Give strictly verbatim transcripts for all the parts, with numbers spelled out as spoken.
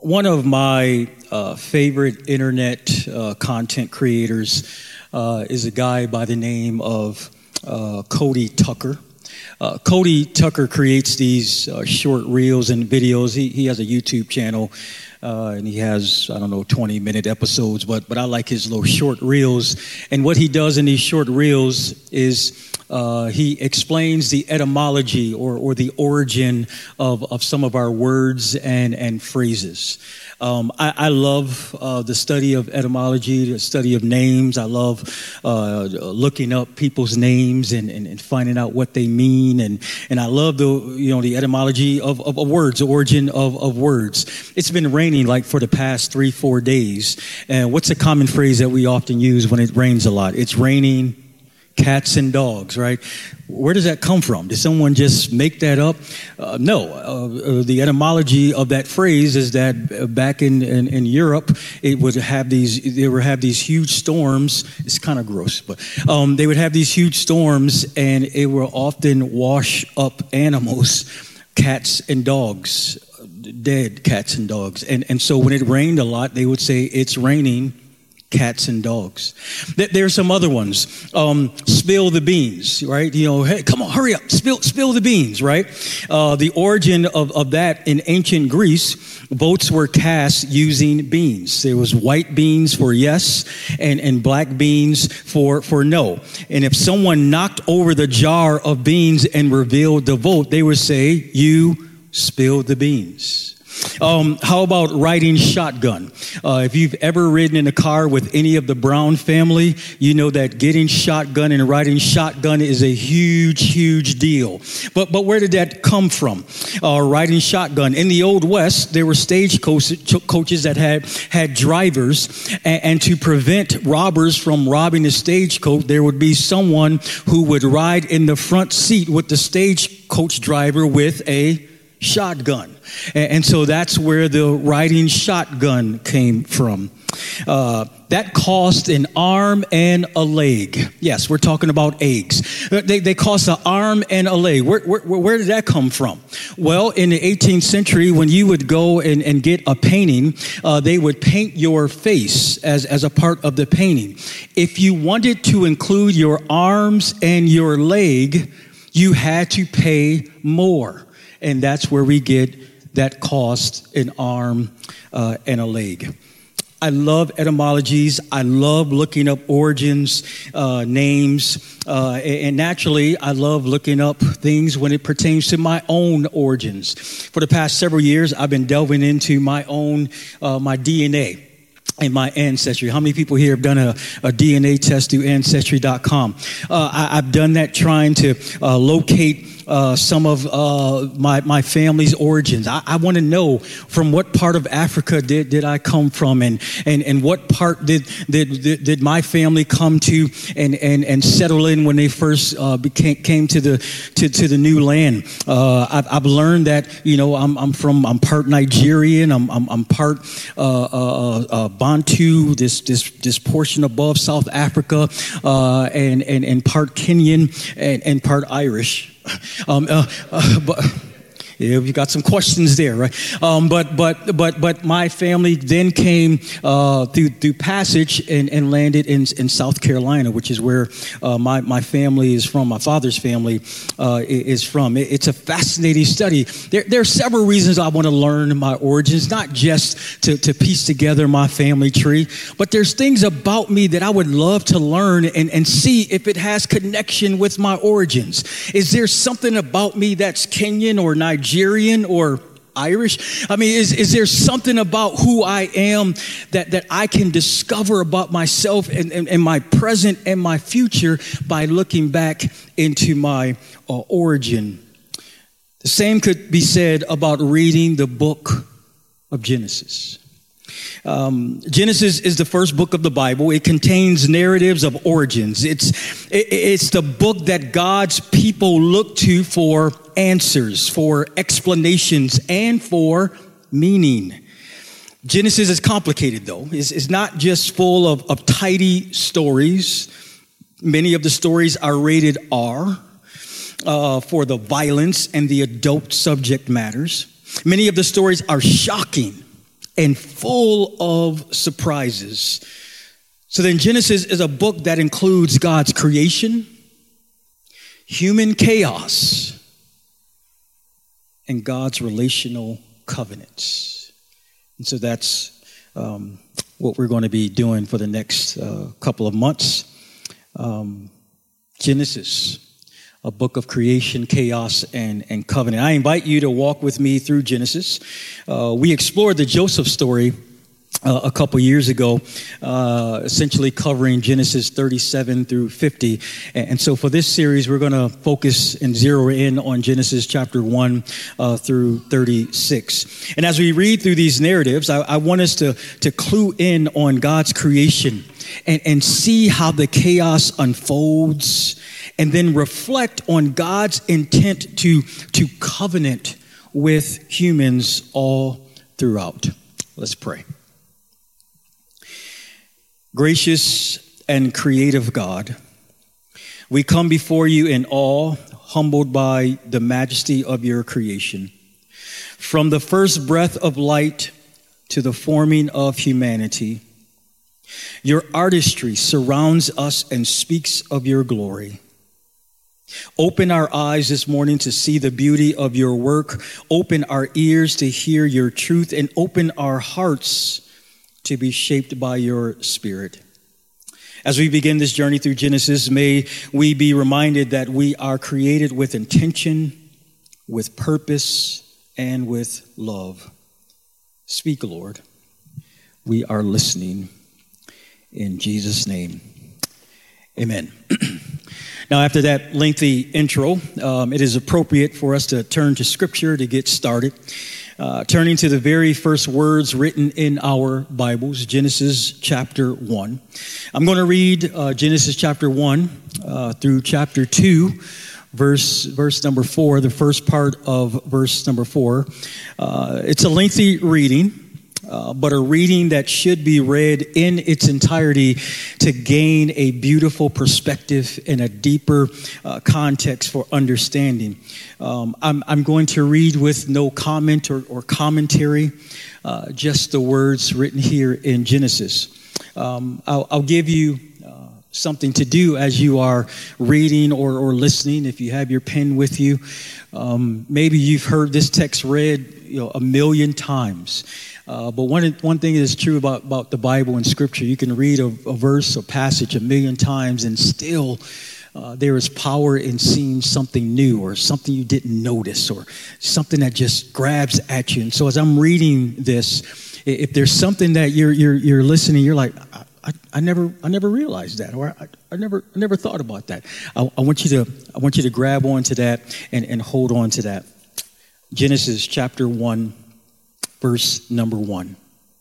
One of my uh, favorite internet uh, content creators uh, is a guy by the name of uh, Cody Tucker. Uh, Cody Tucker creates these uh, short reels and videos. He, he has a YouTube channel, uh, and he has, I don't know, twenty-minute episodes, but, but I like his little short reels. And what he does in these short reels is uh, he explains the etymology or, or the origin of, of some of our words and, and phrases. Um, I, I love uh, the study of etymology, the study of names. I love uh, looking up people's names and, and, and finding out what they mean. And, and I love the, you know, the etymology of, of, of words, the origin of, of words. It's been raining like for the past three, four days. And what's a common phrase that we often use when it rains a lot? It's raining cats and dogs, right? Where does that come from? Did someone just make that up? Uh, no. Uh, uh, the etymology of that phrase is that back in, in, in Europe, it would have these, they would have these huge storms. It's kind of gross, but um, they would have these huge storms, and it will often wash up animals, cats and dogs, dead cats and dogs. And, and so when it rained a lot, they would say it's raining cats and dogs. There's some other ones. Um, spill the beans, right? You know, hey, come on, hurry up, spill, spill the beans, right? Uh, the origin of, of that in ancient Greece, votes were cast using beans. There was white beans for yes and, and black beans for, for no. And if someone knocked over the jar of beans and revealed the vote, they would say, you spilled the beans. Um, how about riding shotgun? Uh, if you've ever ridden in a car with any of the Brown family, you know that getting shotgun and riding shotgun is a huge, huge deal. But but where did that come from? Uh, riding shotgun. In the Old West, there were stage coaches that had, had drivers, and, and to prevent robbers from robbing the stagecoach, there would be someone who would ride in the front seat with the stagecoach driver with a shotgun. And so that's where the riding shotgun came from. Uh, that cost an arm and a leg. Yes, we're talking about eggs. They, they cost an arm and a leg. Where, where, where did that come from? Well, in the eighteenth century, when you would go and, and get a painting, uh, they would paint your face as, as a part of the painting. If you wanted to include your arms and your leg, you had to pay more. And that's where we get that cost an arm uh, and a leg. I love etymologies. I love looking up origins, uh, names, uh, and naturally, I love looking up things when it pertains to my own origins. For the past several years, I've been delving into my own, uh, my D N A. And my ancestry. How many people here have done a, a D N A test through Ancestry dot com? Uh, I, I've done that trying to uh, locate uh, some of uh, my, my family's origins. I, I want to know from what part of Africa did, did I come from, and, and, and what part did, did, did, did my family come to and, and, and settle in when they first uh, became, came to the, to, to the new land. Uh, I've, I've learned that, you know, I'm, I'm from, I'm part Nigerian, I'm, I'm, I'm part uh, uh, uh, Bantu, this this this portion above South Africa, uh, and, and and part Kenyan and, and part Irish. Um, uh, uh, but yeah, we got some questions there, right? Um, but but but but my family then came uh, through through passage and, and landed in in South Carolina, which is where uh, my my family is from. My father's family uh, is from. It, it's a fascinating study. There there are several reasons I want to learn my origins, not just to to piece together my family tree, but there's things about me that I would love to learn and and see if it has connection with my origins. Is there something about me that's Kenyan or Nigerian? Nigerian or Irish? I mean, is, is there something about who I am that, that I can discover about myself and, and, and my present and my future by looking back into my uh, origin? The same could be said about reading the book of Genesis. Um, Genesis is the first book of the Bible. It contains narratives of origins. It's it, it's the book that God's people look to for answers, for explanations, and for meaning. Genesis is complicated, though. It's, it's not just full of, of tidy stories. Many of the stories are rated R uh, for the violence and the adult subject matters. Many of the stories are shocking. and full of surprises. So then Genesis is a book that includes God's creation, human chaos, and God's relational covenants. And so that's um, what we're going to be doing for the next uh, couple of months. Um, Genesis, a book of creation, chaos, and, and covenant. I invite you to walk with me through Genesis. Uh, we explored the Joseph story Uh, a couple years ago, uh, essentially covering Genesis thirty-seven through fifty. And, and so for this series, we're going to focus and zero in on Genesis chapter one uh, through thirty-six. And as we read through these narratives, I, I want us to, to clue in on God's creation and, and see how the chaos unfolds, and then reflect on God's intent to, to covenant with humans all throughout. Let's pray. Gracious and creative God, we come before you in awe, humbled by the majesty of your creation. From the first breath of light to the forming of humanity, your artistry surrounds us and speaks of your glory. Open our eyes this morning to see the beauty of your work. Open our ears to hear your truth, and open our hearts to be shaped by your Spirit. As we begin this journey through Genesis, may we be reminded that we are created with intention, with purpose, and with love. Speak, Lord. We are listening. In Jesus' name, amen. Now, after that lengthy intro, um, it is appropriate for us to turn to Scripture to get started. Uh, turning to the very first words written in our Bibles, Genesis chapter one. I'm going to read uh, Genesis chapter one uh, through chapter two, verse verse number four, the first part of verse number four. Uh, it's a lengthy reading, uh, but a reading that should be read in its entirety to gain a beautiful perspective and a deeper uh, context for understanding. Um, I'm, I'm going to read with no comment or, or commentary, uh, just the words written here in Genesis. Um, I'll, I'll give you uh, something to do as you are reading or, or listening. If you have your pen with you, um, maybe you've heard this text read, you know, a million times. Uh, but one one thing is true about, about the Bible and Scripture: you can read a, a verse or passage a million times, and still Uh, there is power in seeing something new, or something you didn't notice, or something that just grabs at you. And so as I'm reading this, if there's something that you're you're you're listening, you're like, I, I, I never I never realized that, or I, I never I never thought about that. I, I want you to I want you to grab onto that and, and hold on to that. Genesis chapter one, verse number one.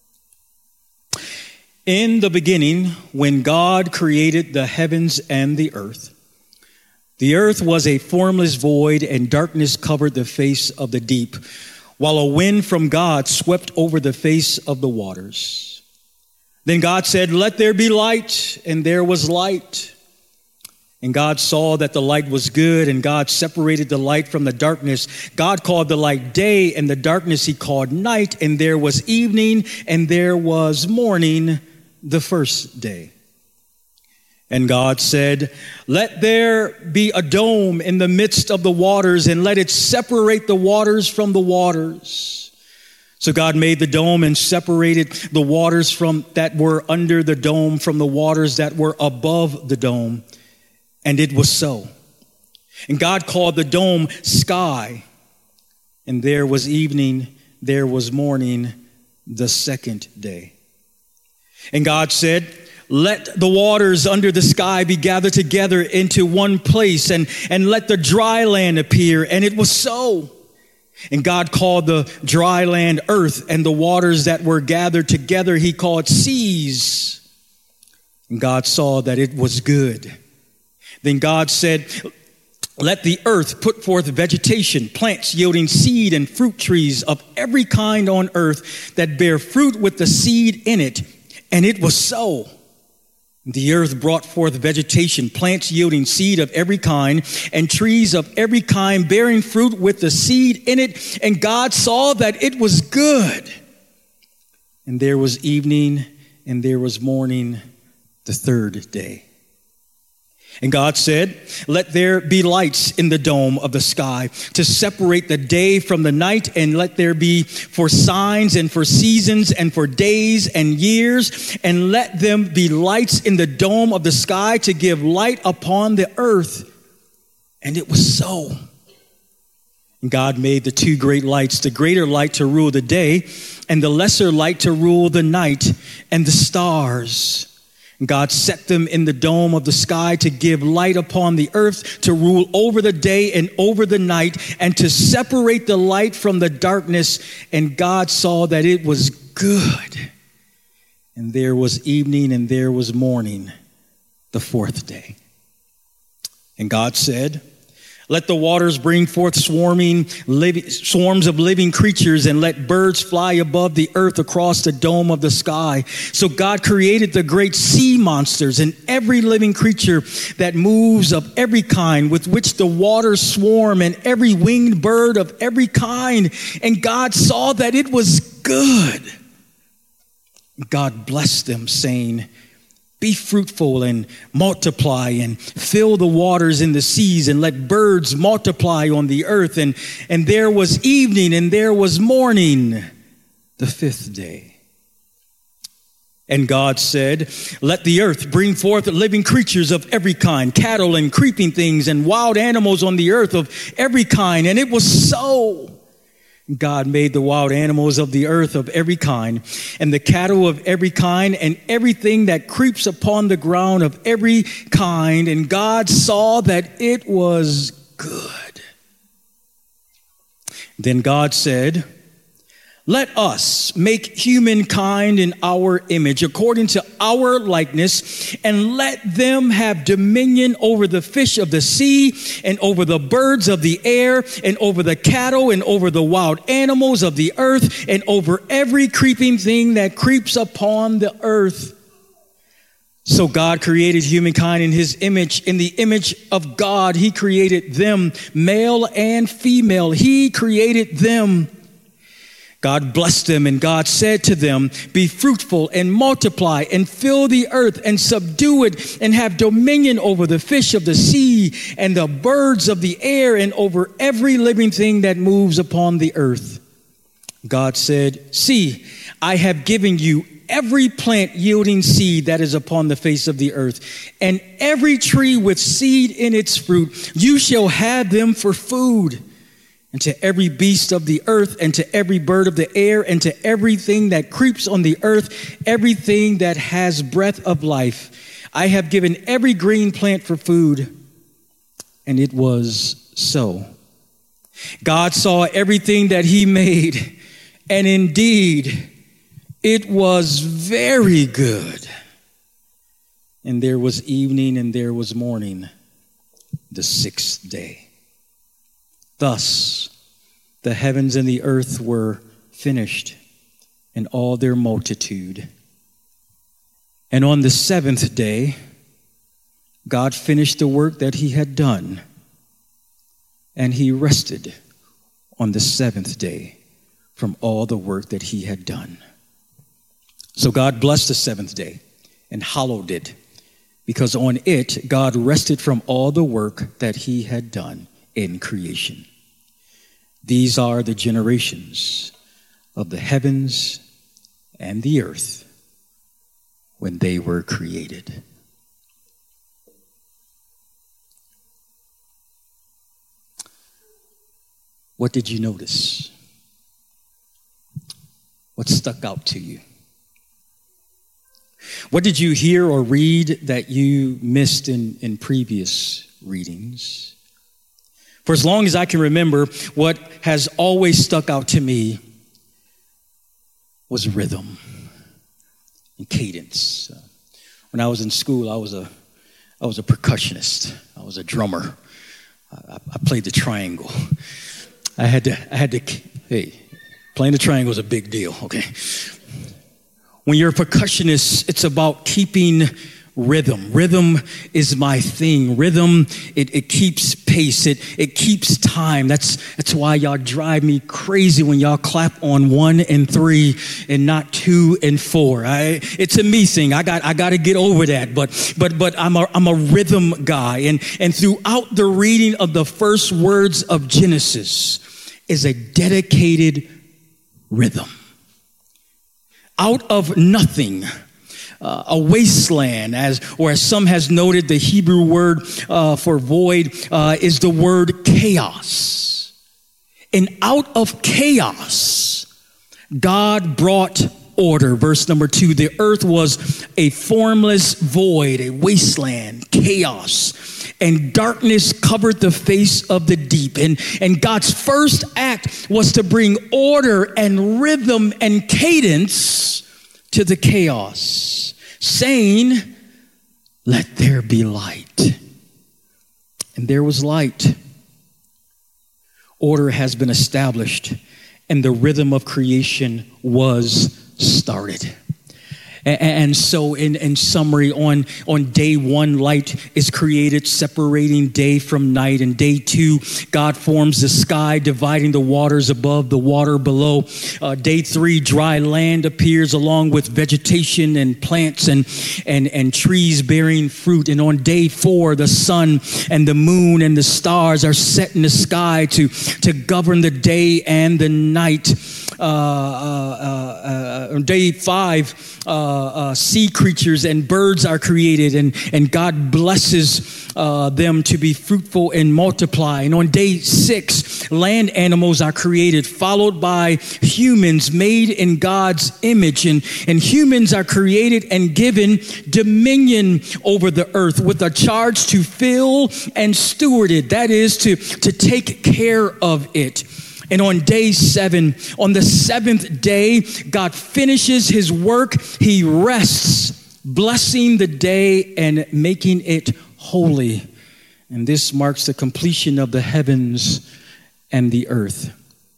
In the beginning, when God created the heavens and the earth, the earth was a formless void, and darkness covered the face of the deep, while a wind from God swept over the face of the waters. Then God said, "Let there be light," and there was light. And God saw that the light was good, and God separated the light from the darkness. God called the light day, and the darkness he called night. And there was evening, and there was morning, the first day. And God said, "Let there be a dome in the midst of the waters, and let it separate the waters from the waters." So God made the dome and separated the waters from that were under the dome from the waters that were above the dome. And it was so. And God called the dome sky. And there was evening, there was morning, the second day. And God said, "Let the waters under the sky be gathered together into one place, and, and let the dry land appear." And it was so. And God called the dry land earth, and the waters that were gathered together he called seas. And God saw that it was good. Then God said, "Let the earth put forth vegetation, plants yielding seed, and fruit trees of every kind on earth that bear fruit with the seed in it." And it was so. The earth brought forth vegetation, plants yielding seed of every kind, and trees of every kind bearing fruit with the seed in it. And God saw that it was good. and there was evening, and there was morning, the third day. And God said, let there be lights in the dome of the sky to separate the day from the night, and let there be for signs and for seasons and for days and years, and let them be lights in the dome of the sky to give light upon the earth. And it was so. And God made the two great lights, the greater light to rule the day, and the lesser light to rule the night, and the stars. God set them in the dome of the sky to give light upon the earth, to rule over the day and over the night, and to separate the light from the darkness. And God saw that it was good. And there was evening and there was morning, the fourth day. And God said, let the waters bring forth swarming, living, swarms of living creatures, and let birds fly above the earth across the dome of the sky. So God created the great sea monsters and every living creature that moves of every kind, with which the waters swarm, and every winged bird of every kind. And God saw that it was good. God blessed them, saying, be fruitful and multiply, and fill the waters in the seas, and let birds multiply on the earth. And, and there was evening and there was morning, the fifth day. And God said, let the earth bring forth living creatures of every kind, cattle and creeping things and wild animals on the earth of every kind. And it was so. God made the wild animals of the earth of every kind, and the cattle of every kind, and everything that creeps upon the ground of every kind. And God saw that it was good. Then God said, let us make humankind in our image, according to our likeness, and let them have dominion over the fish of the sea, and over the birds of the air, and over the cattle, and over the wild animals of the earth, and over every creeping thing that creeps upon the earth. So God created humankind in his image. In the image of God, he created them, male and female. He created them. God blessed them, and God said to them, be fruitful and multiply and fill the earth and subdue it, and have dominion over the fish of the sea and the birds of the air, and over every living thing that moves upon the earth. God said, see, I have given you every plant yielding seed that is upon the face of the earth, and every tree with seed in its fruit. You shall have them for food. And to every beast of the earth, and to every bird of the air, and to everything that creeps on the earth, everything that has breath of life, I have given every green plant for food. And it was so. God saw everything that he made, and indeed it was very good. And there was evening and there was morning, the sixth day. Thus, the heavens and the earth were finished, and all their multitude. And on the seventh day, God finished the work that he had done, and he rested on the seventh day from all the work that he had done. So God blessed the seventh day and hallowed it, because on it God rested from all the work that he had done in creation. These are the generations of the heavens and the earth when they were created. What did you notice? What stuck out to you? What did you hear or read that you missed in, in previous readings? For as long as I can remember, what has always stuck out to me was rhythm and cadence. Uh, when I was in school, I was a I was a percussionist. I was a drummer. I, I played the triangle. I had to I had to hey, playing the triangle is a big deal, okay? When you're a percussionist, it's about keeping rhythm. Rhythm is my thing. Rhythm, it, it keeps pace. It it keeps time. That's that's why y'all drive me crazy when y'all clap on one and three and not two and four. I, it's a me thing. I got I got to get over that. But but but I'm a I'm a rhythm guy. And and throughout the reading of the first words of Genesis is a dedicated rhythm. Out of nothing, uh, a wasteland, as or as some has noted, the Hebrew word uh, for void uh, is the word chaos. And out of chaos, God brought order. Verse number two, the earth was a formless void, a wasteland, chaos, and darkness covered the face of the deep. And, and God's first act was to bring order and rhythm and cadence to the chaos, saying, let there be light. And there was light. Order has been established, and the rhythm of creation was started. And so in, in summary, on, on day one, light is created, separating day from night. And day two, God forms the sky, dividing the waters above the water below. Uh, day three, dry land appears along with vegetation and plants and, and, and trees bearing fruit. And on day four, the sun and the moon and the stars are set in the sky to, to govern the day and the night. Uh, uh, uh, uh, day five, uh, uh, sea creatures and birds are created, and, and God blesses uh, them to be fruitful and multiply. And on day six, land animals are created, followed by humans made in God's image. And, and humans are created and given dominion over the earth with a charge to fill and steward it. That is to, to take care of it. And on day seven, on the seventh day, God finishes his work. He rests, blessing the day and making it holy. And this marks the completion of the heavens and the earth.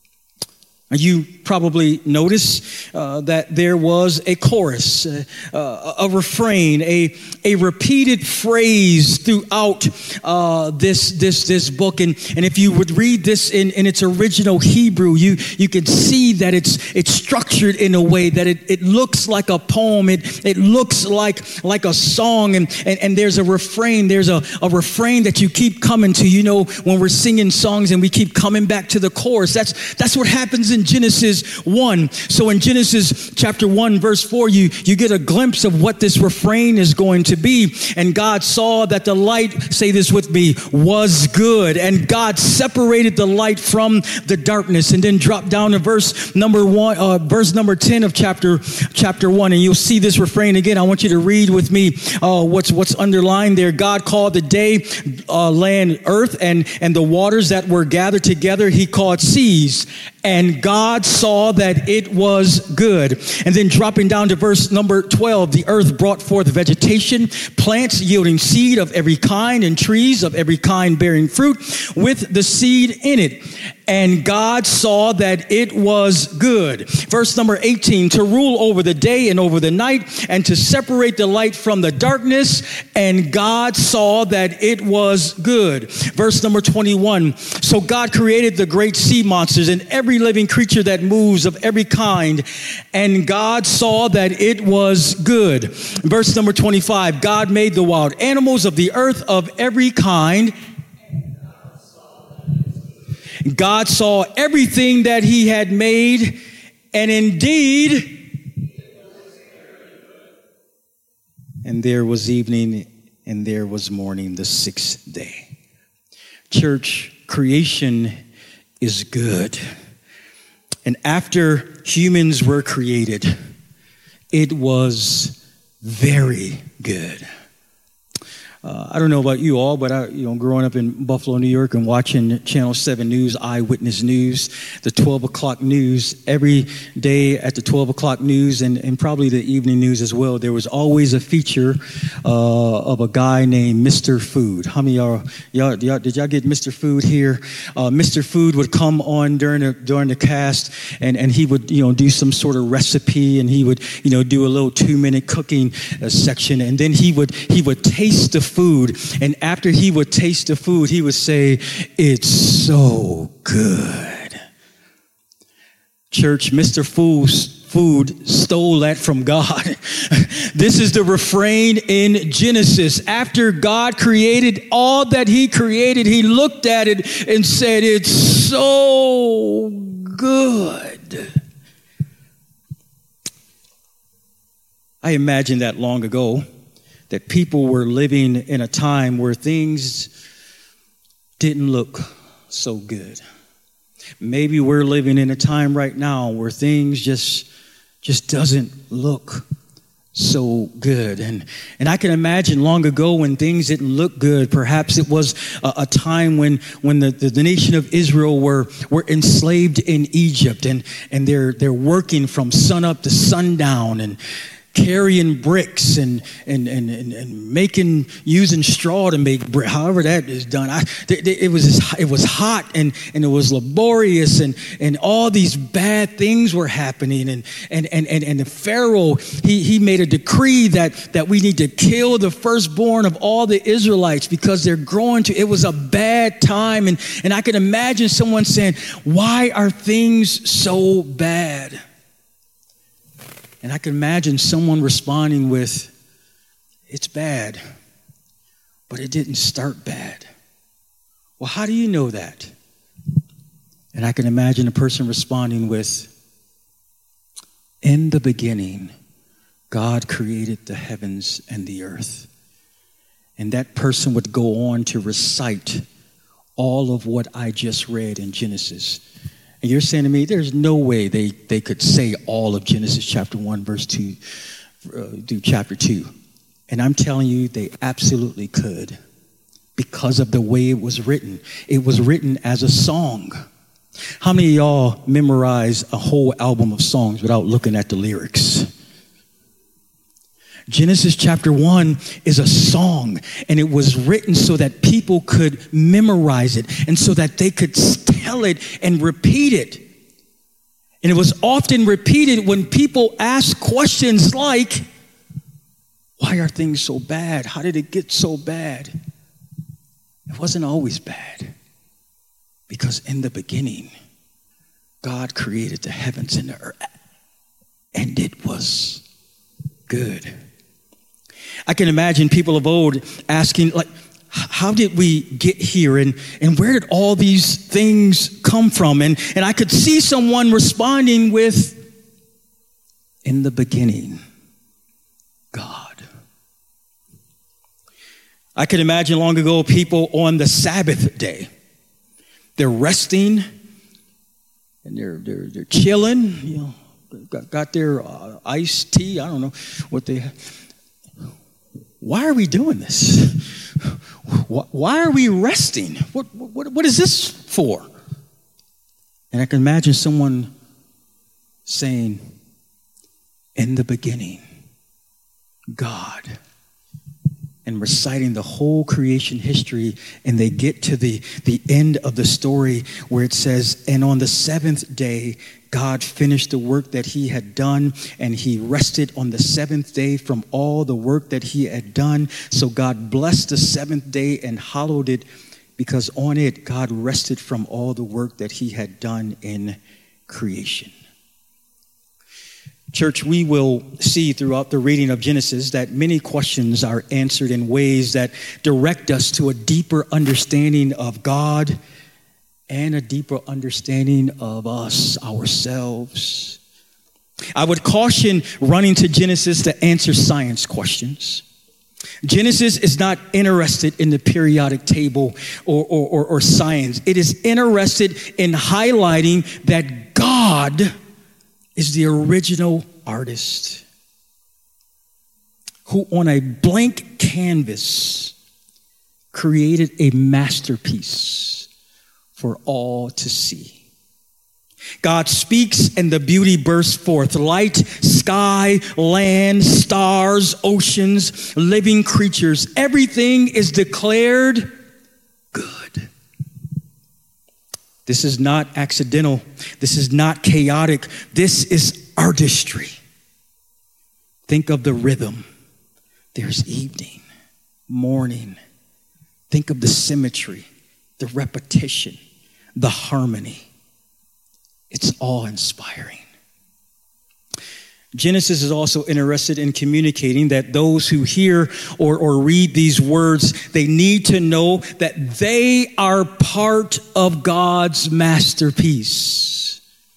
You probably notice uh, that there was a chorus, uh, uh, a refrain, a a repeated phrase throughout uh, this this this book. And and if you would read this in, in its original Hebrew, you you can see that it's it's structured in a way that it, it looks like a poem. It it looks like like a song. And and, and there's a refrain. There's a, a refrain that you keep coming to. You know, when we're singing songs and we keep coming back to the chorus. That's that's what happens in Genesis one. So in Genesis chapter one, verse four, you, you get a glimpse of what this refrain is going to be. And God saw that the light, say this with me, was good. And God separated the light from the darkness. And then drop down to verse number one, uh, verse number ten of chapter chapter one. And you'll see this refrain again. I want you to read with me uh, what's what's underlined there. God called the day uh, land earth, and, and the waters that were gathered together he called seas. And God saw that it was good. And then dropping down to verse number twelve, the earth brought forth vegetation, plants yielding seed of every kind, and trees of every kind bearing fruit with the seed in it. And God saw that it was good. Verse number eighteen, to rule over the day and over the night, and to separate the light from the darkness. And God saw that it was good. Verse number twenty-one, so God created the great sea monsters and every living creature that moves of every kind. And God saw that it was good. Verse number twenty-five, God made the wild animals of the earth of every kind. God saw everything that he had made, and indeed, and there was evening, and there was morning, the sixth day. Church, creation is good. And after humans were created, it was very good. Uh, I don't know about you all, but I, you know, growing up in Buffalo, New York, and watching Channel seven News, Eyewitness News, the twelve o'clock news, every day at the twelve o'clock news, and, and probably the evening news as well, there was always a feature uh, of a guy named Mister Food. How many of y'all, y'all, y'all, did y'all get Mister Food here? Uh, Mister Food would come on during the, during the cast, and, and he would, you know, do some sort of recipe, and he would, you know, do a little two-minute cooking uh, section, and then he would he would taste the food. And after he would taste the food, he would say, "It's so good." Church, Mister Fool's Food stole that from God. This is the refrain in Genesis. After God created all that he created, he looked at it and said, "It's so good." I imagine that long ago, that people were living in a time where things didn't look so good. Maybe we're living in a time right now where things just just doesn't look so good. And and I can imagine long ago when things didn't look good, perhaps it was a, a time when when the, the, the nation of Israel were were enslaved in Egypt, and, and they're they're working from sunup to sundown and carrying bricks and and, and and and making using straw to make brick. However that is done, I, it, it was it was hot and and it was laborious, and and all these bad things were happening. And and and and, and the Pharaoh, he he made a decree that that we need to kill the firstborn of all the Israelites because they're growing to. It was a bad time, and and I can imagine someone saying, "Why are things so bad?" And I can imagine someone responding with, "It's bad, but it didn't start bad." Well, how do you know that? And I can imagine a person responding with, "In the beginning, God created the heavens and the earth." And that person would go on to recite all of what I just read in Genesis. And you're saying to me, there's no way they, they could say all of Genesis chapter one, verse two, uh, through chapter two. And I'm telling you, they absolutely could, because of the way it was written. It was written as a song. How many of y'all memorize a whole album of songs without looking at the lyrics? Genesis chapter one is a song, and it was written so that people could memorize it and so that they could tell it and repeat it. And it was often repeated when people asked questions like, "Why are things so bad? How did it get so bad?" It wasn't always bad, because in the beginning, God created the heavens and the earth, and it was good. I can imagine people of old asking, like, how did we get here? And, and where did all these things come from? And, and I could see someone responding with, "In the beginning, God." I can imagine long ago people on the Sabbath day, they're resting and they're, they're, they're chilling, you know, got, got their uh, iced tea. I don't know what they Why are we doing this? Why are we resting? What, what, what is this for? And I can imagine someone saying, "In the beginning, God," and reciting the whole creation history, and they get to the, the end of the story where it says, "And on the seventh day, God finished the work that he had done, and he rested on the seventh day from all the work that he had done. So God blessed the seventh day and hallowed it, because on it God rested from all the work that he had done in creation." Church, we will see throughout the reading of Genesis that many questions are answered in ways that direct us to a deeper understanding of God and a deeper understanding of us, ourselves. I would caution running to Genesis to answer science questions. Genesis is not interested in the periodic table or, or, or, or science. It is interested in highlighting that God is the original artist who on a blank canvas created a masterpiece for all to see. God speaks and the beauty bursts forth. Light, sky, land, stars, oceans, living creatures. Everything is declared good. This is not accidental. This is not chaotic. This is artistry. Think of the rhythm. There's evening. morning. Think of the symmetry, the repetition, the harmony. It's awe-inspiring. Genesis is also interested in communicating that those who hear or, or read these words, they need to know that they are part of God's masterpiece.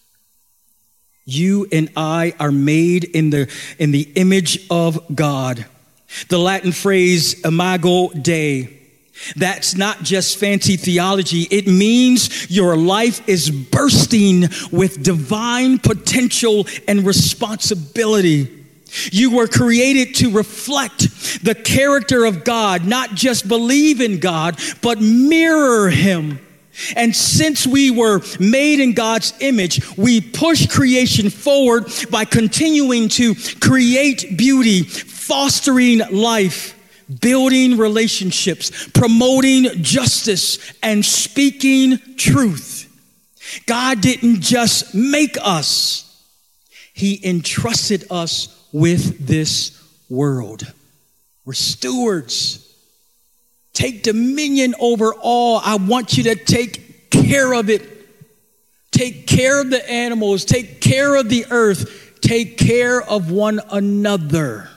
You and I are made in the, in the image of God. The Latin phrase, imago Dei, that's not just fancy theology. It means your life is bursting with divine potential and responsibility. You were created to reflect the character of God, not just believe in God, but mirror him. And since we were made in God's image, we push creation forward by continuing to create beauty, fostering life, building relationships, promoting justice, and speaking truth. God didn't just make us. He entrusted us with this world. We're stewards. Take dominion over all. I want you to take care of it. Take care of the animals. Take care of the earth. Take care of one another.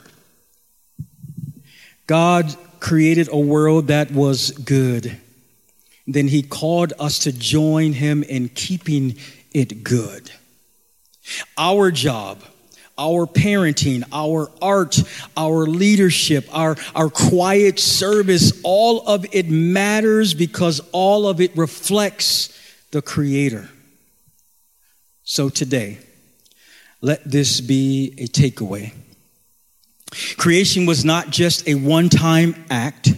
God created a world that was good. Then he called us to join him in keeping it good. Our job, our parenting, our art, our leadership, our, our quiet service, all of it matters because all of it reflects the Creator. So today, let this be a takeaway. Creation was not just a one-time act.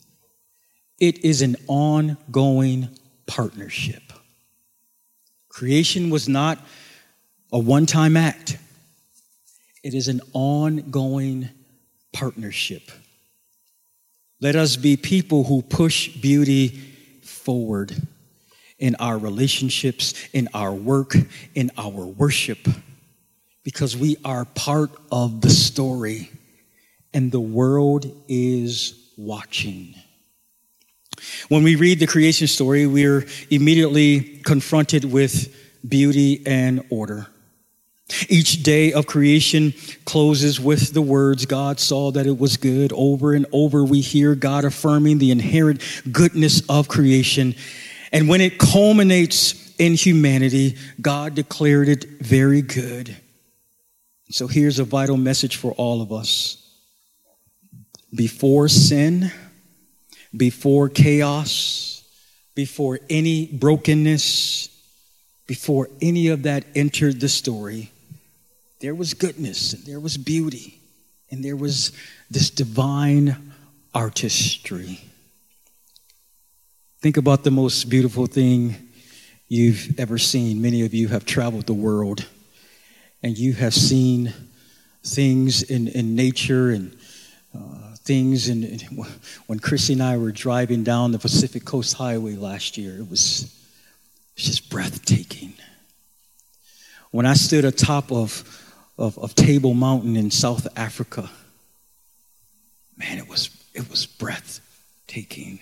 It is an ongoing partnership. Creation was not a one-time act. It is an ongoing partnership. Let us be people who push beauty forward in our relationships, in our work, in our worship, because we are part of the story and the world is watching. When we read the creation story, we're immediately confronted with beauty and order. Each day of creation closes with the words, God saw that it was good. Over and over we hear God affirming the inherent goodness of creation. And when it culminates in humanity, God declared it very good. So here's a vital message for all of us. Before sin, before chaos, before any brokenness, before any of that entered the story, there was goodness, and there was beauty, and there was this divine artistry. Think about the most beautiful thing you've ever seen. Many of you have traveled the world, and you have seen things in, in nature and uh, things in, in when Chrissy and I were driving down the Pacific Coast Highway last year, it was, it was just breathtaking. When I stood atop of, of, of Table Mountain in South Africa, man, it was it was breathtaking.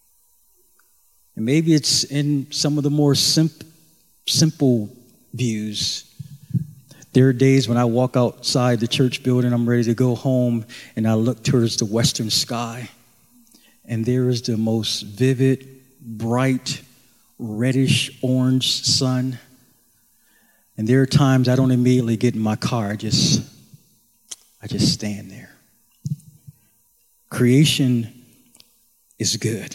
And maybe it's in some of the more simp, simple views. There are days when I walk outside the church building, I'm ready to go home, and I look towards the western sky, and there is the most vivid, bright, reddish orange sun. And there are times I don't immediately get in my car. I just, I just stand there. Creation is good.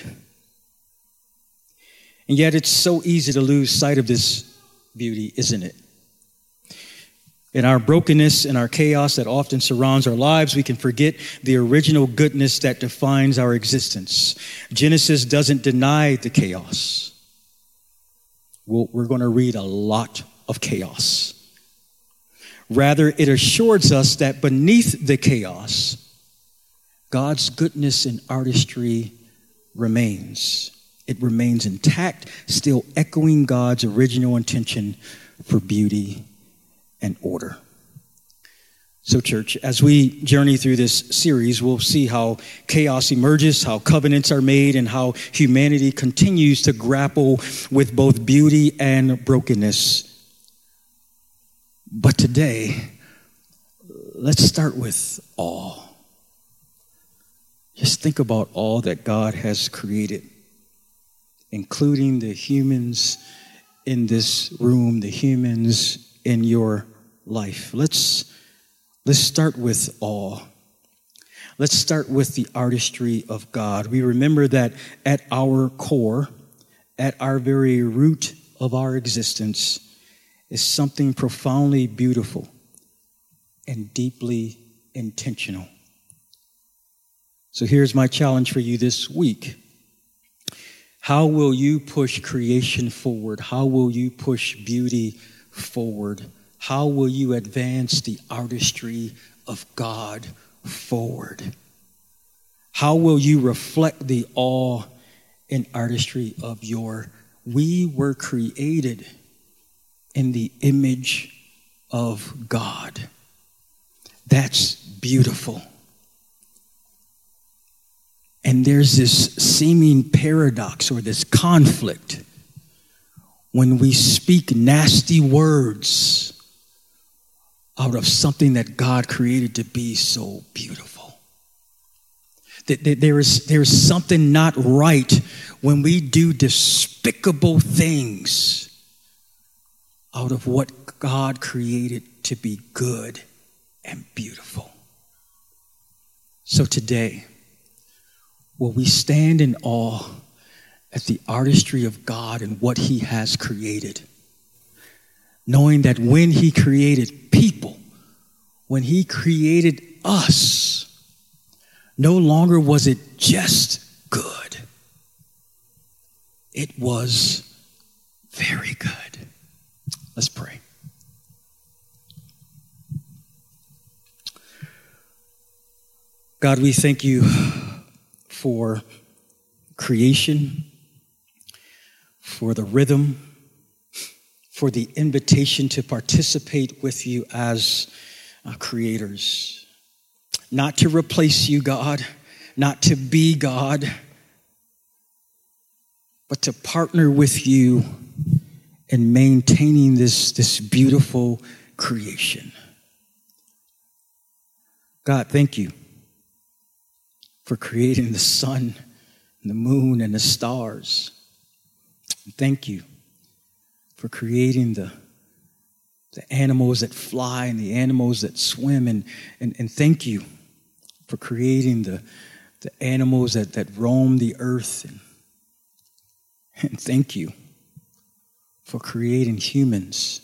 And yet it's so easy to lose sight of this beauty, isn't it? In our brokenness and our chaos that often surrounds our lives, we can forget the original goodness that defines our existence. Genesis doesn't deny the chaos. Well, we're going to read a lot of chaos. Rather, it assures us that beneath the chaos, God's goodness and artistry remains. It remains intact, still echoing God's original intention for beauty and order. So, church, as we journey through this series, we'll see how chaos emerges, how covenants are made, and how humanity continues to grapple with both beauty and brokenness. But today, let's start with awe. Just think about all that God has created, including the humans in this room, the humans in your life. Let's Let's start with awe. Let's start with the artistry of God. We remember that at our core, at our very root of our existence, is something profoundly beautiful and deeply intentional. So here's my challenge for you this week. How will you push creation forward? How will you push beauty forward? How will you advance the artistry of God forward? How will you reflect the awe and artistry of your? We were created in the image of God. That's beautiful. And there's this seeming paradox or this conflict when we speak nasty words out of something that God created to be so beautiful. There is, there is something not right when we do despicable things out of what God created to be good and beautiful. So today, will we stand in awe at the artistry of God and what He has created, knowing that when He created people, when He created us, no longer was it just good. It was very good. Let's pray. God, we thank you for creation, for the rhythm, for the invitation to participate with you as uh, creators. Not to replace you, God, not to be God, but to partner with you in maintaining this, this beautiful creation. God, thank you for creating the sun and the moon and the stars. Thank you for creating the, the animals that fly and the animals that swim. And, and, and thank you for creating the, the animals that, that roam the earth. And, and thank you for creating humans.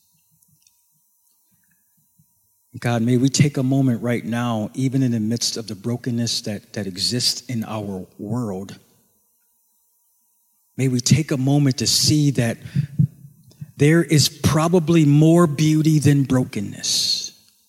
God, may we take a moment right now, even in the midst of the brokenness that, that exists in our world. May we take a moment to see that there is probably more beauty than brokenness.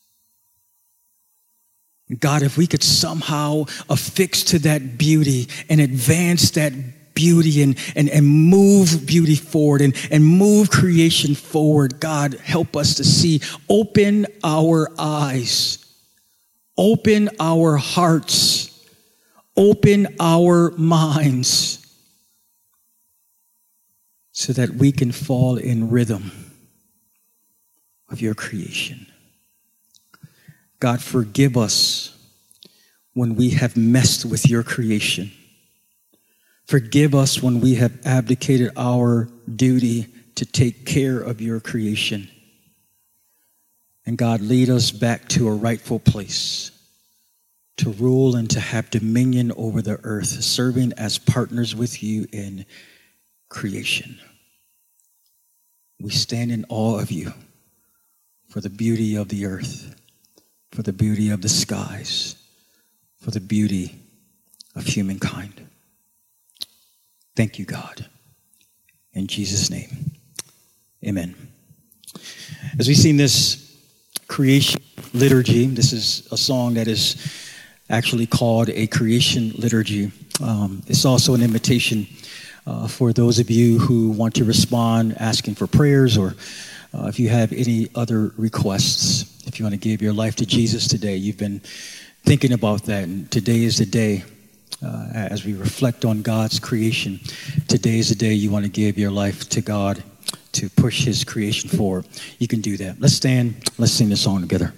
God, if we could somehow affix to that beauty and advance that beauty and, and, and move beauty forward and, and move creation forward, God, help us to see. Open our eyes. Open our hearts. Open our minds so that we can fall in rhythm of your creation. God, forgive us when we have messed with your creation. Forgive us when we have abdicated our duty to take care of your creation. And God, lead us back to a rightful place to rule and to have dominion over the earth, serving as partners with you in creation. We stand in awe of you for the beauty of the earth, for the beauty of the skies, for the beauty of humankind. Thank you, God. In Jesus' name, amen. As we sing this creation liturgy, this is a song that is actually called a creation liturgy. Um, it's also an invitation uh, for those of you who want to respond, asking for prayers or Uh, if you have any other requests, if you want to give your life to Jesus today, you've been thinking about that, and today is the day. Uh, as we reflect on God's creation, today is the day you want to give your life to God to push his creation forward. You can do that. Let's stand. Let's sing this song together.